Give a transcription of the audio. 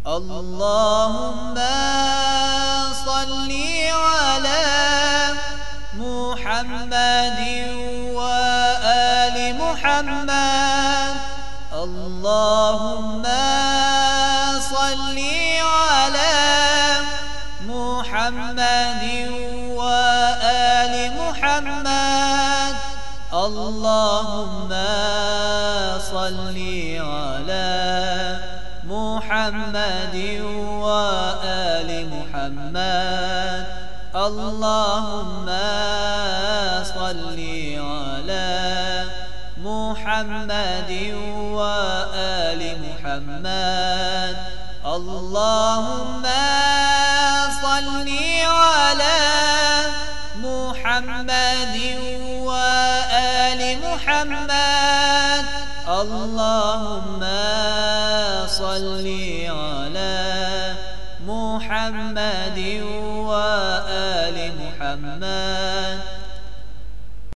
اللهم صل على محمد وآل محمد. اللهم صل على محمد وآل محمد. اللهم صل على محمد وآل محمد. اللهم صل على محمد وآل محمد. اللهم صل على محمد وآل محمد. اللهم صل على محمد وآل محمد.